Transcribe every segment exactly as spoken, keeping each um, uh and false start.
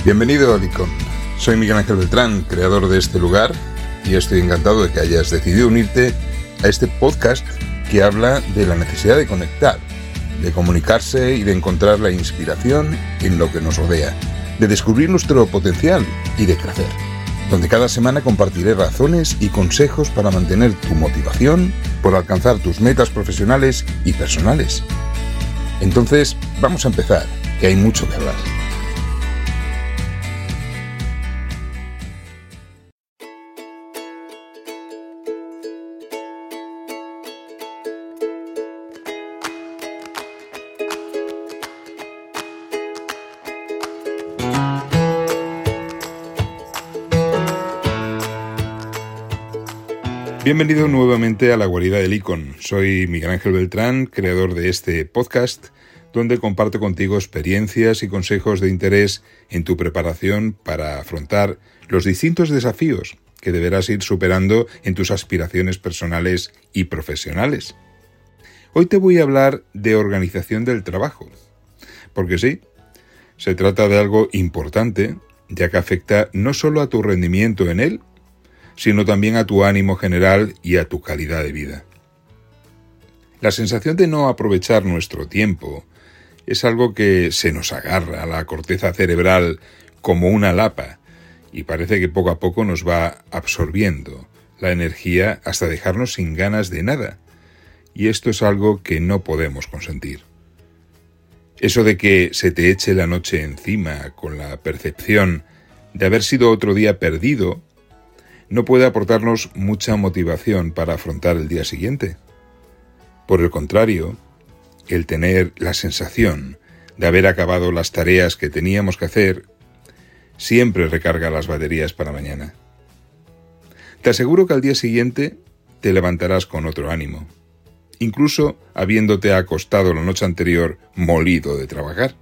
Bienvenido a Licon. Soy Miguel Ángel Beltrán, creador de este lugar, y estoy encantado de que hayas decidido unirte a este podcast que habla de la necesidad de conectar, de comunicarse y de encontrar la inspiración en lo que nos rodea, de descubrir nuestro potencial y de crecer, donde cada semana compartiré razones y consejos para mantener tu motivación por alcanzar tus metas profesionales y personales. Entonces, vamos a empezar, que hay mucho que hablar. Bienvenido nuevamente a la guarida de Licon. Soy Miguel Ángel Beltrán, creador de este podcast, donde comparto contigo experiencias y consejos de interés en tu preparación para afrontar los distintos desafíos que deberás ir superando en tus aspiraciones personales y profesionales. Hoy te voy a hablar de organización del trabajo, porque sí, se trata de algo importante, ya que afecta no solo a tu rendimiento en él, sino también a tu ánimo general y a tu calidad de vida. La sensación de no aprovechar nuestro tiempo es algo que se nos agarra a la corteza cerebral como una lapa y parece que poco a poco nos va absorbiendo la energía hasta dejarnos sin ganas de nada. Y esto es algo que no podemos consentir. Eso de que se te eche la noche encima con la percepción de haber sido otro día perdido no puede aportarnos mucha motivación para afrontar el día siguiente. Por el contrario, el tener la sensación de haber acabado las tareas que teníamos que hacer siempre recarga las baterías para mañana. Te aseguro que al día siguiente te levantarás con otro ánimo, incluso habiéndote acostado la noche anterior molido de trabajar.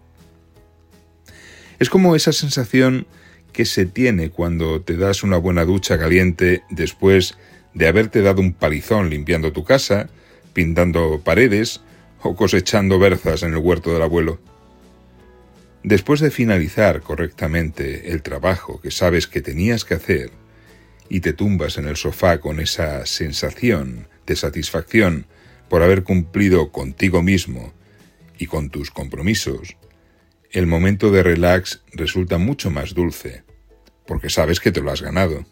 Es como esa sensación que se tiene cuando te das una buena ducha caliente después de haberte dado un palizón limpiando tu casa, pintando paredes o cosechando berzas en el huerto del abuelo. Después de finalizar correctamente el trabajo que sabes que tenías que hacer y te tumbas en el sofá con esa sensación de satisfacción por haber cumplido contigo mismo y con tus compromisos, el momento de relax resulta mucho más dulce, porque sabes que te lo has ganado.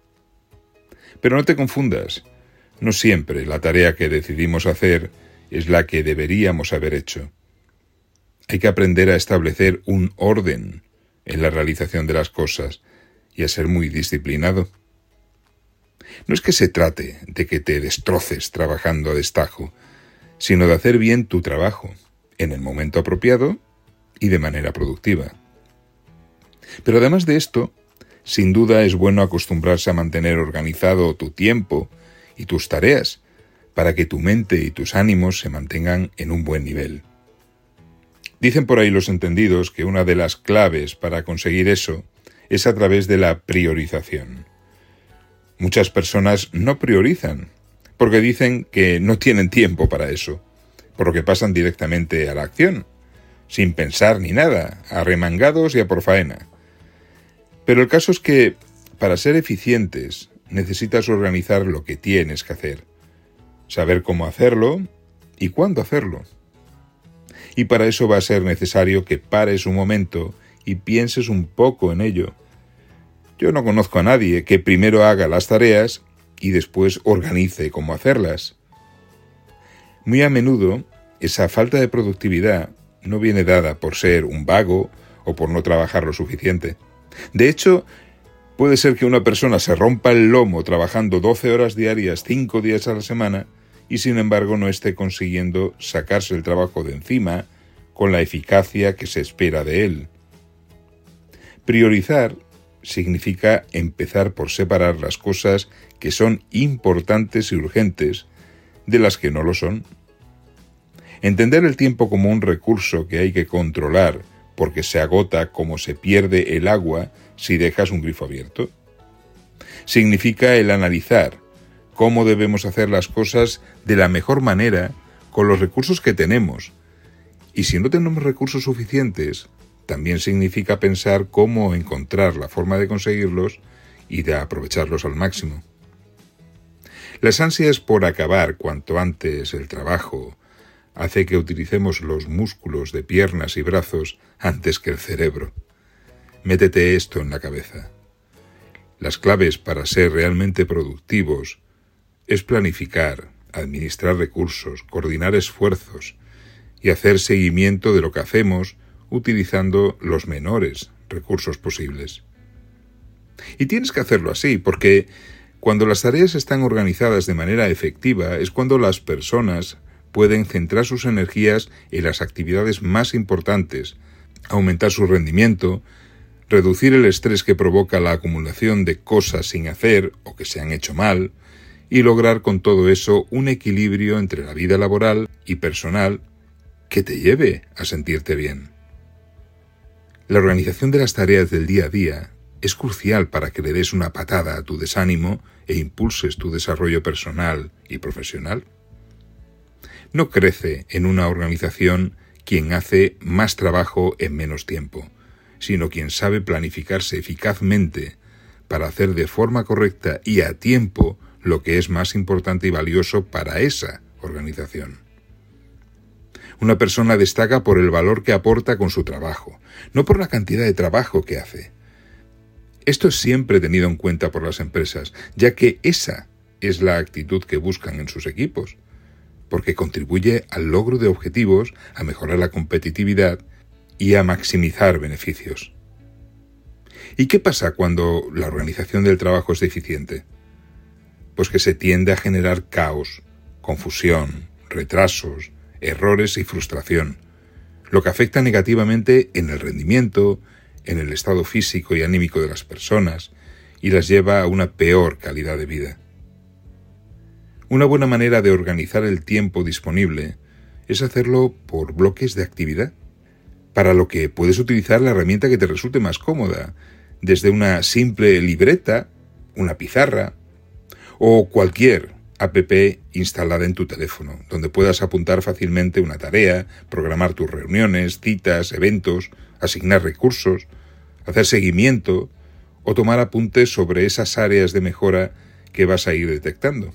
Pero no te confundas, no siempre la tarea que decidimos hacer es la que deberíamos haber hecho. Hay que aprender a establecer un orden en la realización de las cosas y a ser muy disciplinado. No es que se trate de que te destroces trabajando a destajo, sino de hacer bien tu trabajo en el momento apropiado y de manera productiva. Pero además de esto, sin duda es bueno acostumbrarse a mantener organizado tu tiempo y tus tareas para que tu mente y tus ánimos se mantengan en un buen nivel. Dicen por ahí los entendidos que una de las claves para conseguir eso es a través de la priorización. Muchas personas no priorizan porque dicen que no tienen tiempo para eso, por lo que pasan directamente a la acción, sin pensar ni nada, arremangados y a por faena. Pero el caso es que, para ser eficientes, necesitas organizar lo que tienes que hacer, saber cómo hacerlo y cuándo hacerlo. Y para eso va a ser necesario que pares un momento y pienses un poco en ello. Yo no conozco a nadie que primero haga las tareas y después organice cómo hacerlas. Muy a menudo, esa falta de productividad no viene dada por ser un vago o por no trabajar lo suficiente. De hecho, puede ser que una persona se rompa el lomo trabajando doce horas diarias, cinco días a la semana, y sin embargo no esté consiguiendo sacarse el trabajo de encima con la eficacia que se espera de él. Priorizar significa empezar por separar las cosas que son importantes y urgentes de las que no lo son. Entender el tiempo como un recurso que hay que controlar porque se agota como se pierde el agua si dejas un grifo abierto. Significa el analizar cómo debemos hacer las cosas de la mejor manera con los recursos que tenemos. Y si no tenemos recursos suficientes, también significa pensar cómo encontrar la forma de conseguirlos y de aprovecharlos al máximo. Las ansias por acabar cuanto antes el trabajo hace que utilicemos los músculos de piernas y brazos antes que el cerebro. Métete esto en la cabeza. Las claves para ser realmente productivos es planificar, administrar recursos, coordinar esfuerzos y hacer seguimiento de lo que hacemos utilizando los menores recursos posibles. Y tienes que hacerlo así, porque cuando las tareas están organizadas de manera efectiva es cuando las personas pueden centrar sus energías en las actividades más importantes, aumentar su rendimiento, reducir el estrés que provoca la acumulación de cosas sin hacer o que se han hecho mal, y lograr con todo eso un equilibrio entre la vida laboral y personal que te lleve a sentirte bien. La organización de las tareas del día a día es crucial para que le des una patada a tu desánimo e impulses tu desarrollo personal y profesional. No crece en una organización quien hace más trabajo en menos tiempo, sino quien sabe planificarse eficazmente para hacer de forma correcta y a tiempo lo que es más importante y valioso para esa organización. Una persona destaca por el valor que aporta con su trabajo, no por la cantidad de trabajo que hace. Esto es siempre tenido en cuenta por las empresas, ya que esa es la actitud que buscan en sus equipos, porque contribuye al logro de objetivos, a mejorar la competitividad y a maximizar beneficios. ¿Y qué pasa cuando la organización del trabajo es deficiente? Pues que se tiende a generar caos, confusión, retrasos, errores y frustración, lo que afecta negativamente en el rendimiento, en el estado físico y anímico de las personas y las lleva a una peor calidad de vida. Una buena manera de organizar el tiempo disponible es hacerlo por bloques de actividad, para lo que puedes utilizar la herramienta que te resulte más cómoda, desde una simple libreta, una pizarra o cualquier app instalada en tu teléfono, donde puedas apuntar fácilmente una tarea, programar tus reuniones, citas, eventos, asignar recursos, hacer seguimiento o tomar apuntes sobre esas áreas de mejora que vas a ir detectando.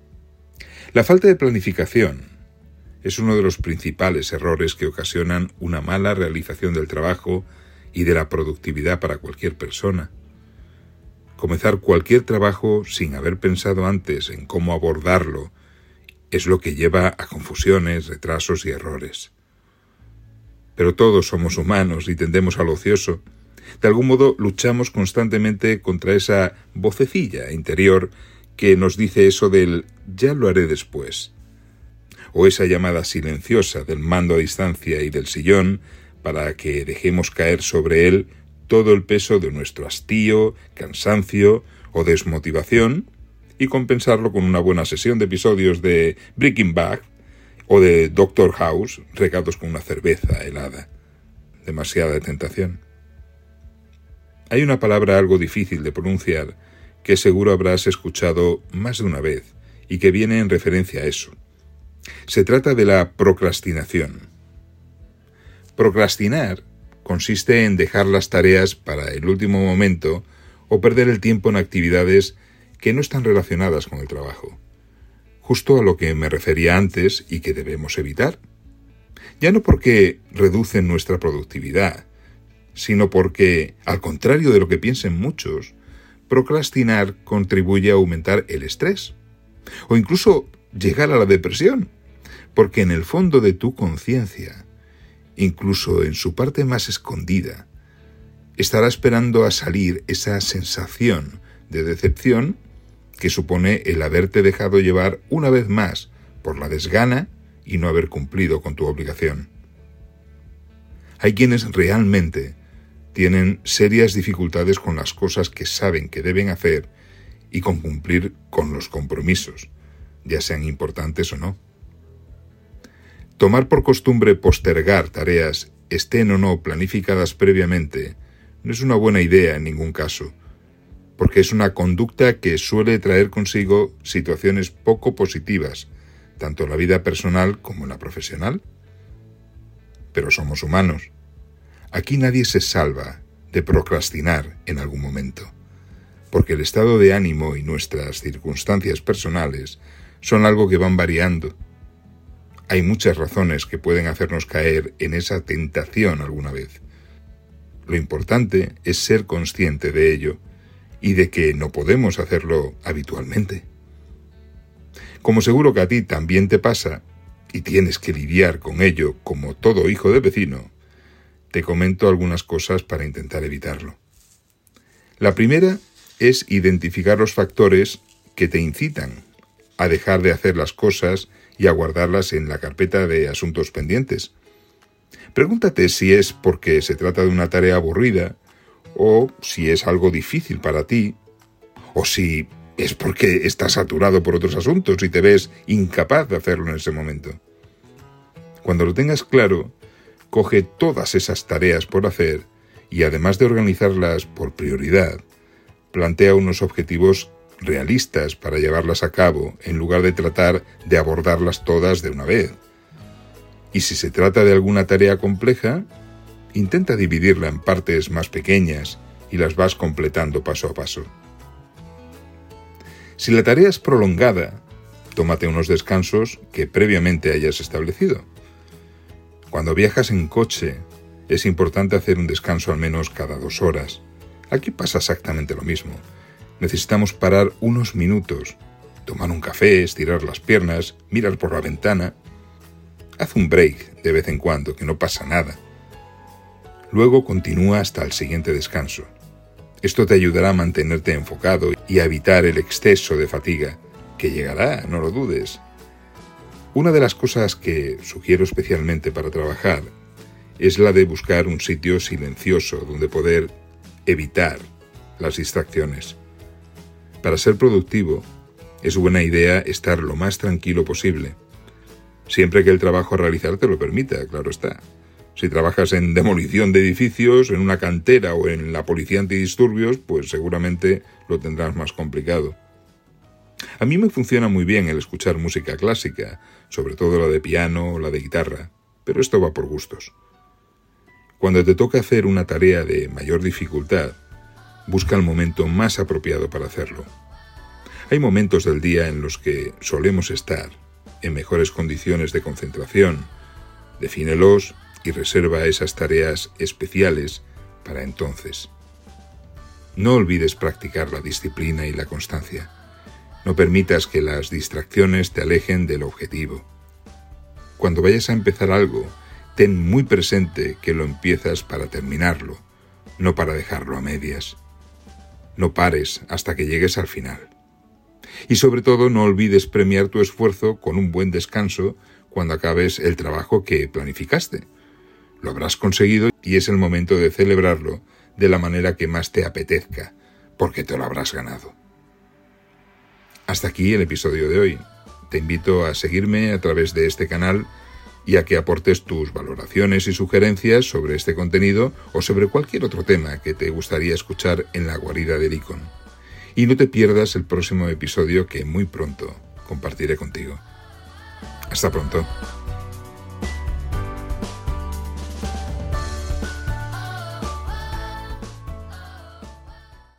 La falta de planificación es uno de los principales errores que ocasionan una mala realización del trabajo y de la productividad para cualquier persona. Comenzar cualquier trabajo sin haber pensado antes en cómo abordarlo es lo que lleva a confusiones, retrasos y errores. Pero todos somos humanos y tendemos al ocioso. De algún modo luchamos constantemente contra esa vocecilla interior que nos dice eso del «ya lo haré después», o esa llamada silenciosa del mando a distancia y del sillón para que dejemos caer sobre él todo el peso de nuestro hastío, cansancio o desmotivación y compensarlo con una buena sesión de episodios de Breaking Bad o de Doctor House regados con una cerveza helada. Demasiada tentación. Hay una palabra algo difícil de pronunciar que seguro habrás escuchado más de una vez y que viene en referencia a eso. Se trata de la procrastinación. Procrastinar consiste en dejar las tareas para el último momento o perder el tiempo en actividades que no están relacionadas con el trabajo. Justo a lo que me refería antes y que debemos evitar. Ya no porque reducen nuestra productividad, sino porque, al contrario de lo que piensen muchos, procrastinar contribuye a aumentar el estrés o incluso llegar a la depresión, porque en el fondo de tu conciencia, incluso en su parte más escondida, estará esperando a salir esa sensación de decepción que supone el haberte dejado llevar una vez más por la desgana y no haber cumplido con tu obligación. Hay quienes realmente tienen serias dificultades con las cosas que saben que deben hacer y con cumplir con los compromisos, ya sean importantes o no. Tomar por costumbre postergar tareas, estén o no planificadas previamente, no es una buena idea en ningún caso, porque es una conducta que suele traer consigo situaciones poco positivas, tanto en la vida personal como en la profesional. Pero somos humanos. Aquí nadie se salva de procrastinar en algún momento, porque el estado de ánimo y nuestras circunstancias personales son algo que van variando. Hay muchas razones que pueden hacernos caer en esa tentación alguna vez. Lo importante es ser consciente de ello y de que no podemos hacerlo habitualmente. Como seguro que a ti también te pasa y tienes que lidiar con ello como todo hijo de vecino, te comento algunas cosas para intentar evitarlo. La primera es identificar los factores que te incitan a dejar de hacer las cosas y a guardarlas en la carpeta de asuntos pendientes. Pregúntate si es porque se trata de una tarea aburrida, o si es algo difícil para ti, o si es porque estás saturado por otros asuntos y te ves incapaz de hacerlo en ese momento. Cuando lo tengas claro, coge todas esas tareas por hacer y, además de organizarlas por prioridad, plantea unos objetivos realistas para llevarlas a cabo en lugar de tratar de abordarlas todas de una vez. Y si se trata de alguna tarea compleja, intenta dividirla en partes más pequeñas y las vas completando paso a paso. Si la tarea es prolongada, tómate unos descansos que previamente hayas establecido. Cuando viajas en coche, es importante hacer un descanso al menos cada dos horas. Aquí pasa exactamente lo mismo. Necesitamos parar unos minutos, tomar un café, estirar las piernas, mirar por la ventana. Haz un break de vez en cuando, que no pasa nada. Luego continúa hasta el siguiente descanso. Esto te ayudará a mantenerte enfocado y a evitar el exceso de fatiga, que llegará, no lo dudes. Una de las cosas que sugiero especialmente para trabajar es la de buscar un sitio silencioso donde poder evitar las distracciones. Para ser productivo, es buena idea estar lo más tranquilo posible, siempre que el trabajo a realizar te lo permita, claro está. Si trabajas en demolición de edificios, en una cantera o en la policía antidisturbios, pues seguramente lo tendrás más complicado. A mí me funciona muy bien el escuchar música clásica, sobre todo la de piano o la de guitarra, pero esto va por gustos. Cuando te toca hacer una tarea de mayor dificultad, busca el momento más apropiado para hacerlo. Hay momentos del día en los que solemos estar en mejores condiciones de concentración. Defínelos y reserva esas tareas especiales para entonces. No olvides practicar la disciplina y la constancia. No permitas que las distracciones te alejen del objetivo. Cuando vayas a empezar algo, ten muy presente que lo empiezas para terminarlo, no para dejarlo a medias. No pares hasta que llegues al final. Y sobre todo, no olvides premiar tu esfuerzo con un buen descanso cuando acabes el trabajo que planificaste. Lo habrás conseguido y es el momento de celebrarlo de la manera que más te apetezca, porque te lo habrás ganado. Hasta aquí el episodio de hoy. Te invito a seguirme a través de este canal y a que aportes tus valoraciones y sugerencias sobre este contenido o sobre cualquier otro tema que te gustaría escuchar en la guarida del Icon. Y no te pierdas el próximo episodio que muy pronto compartiré contigo. Hasta pronto.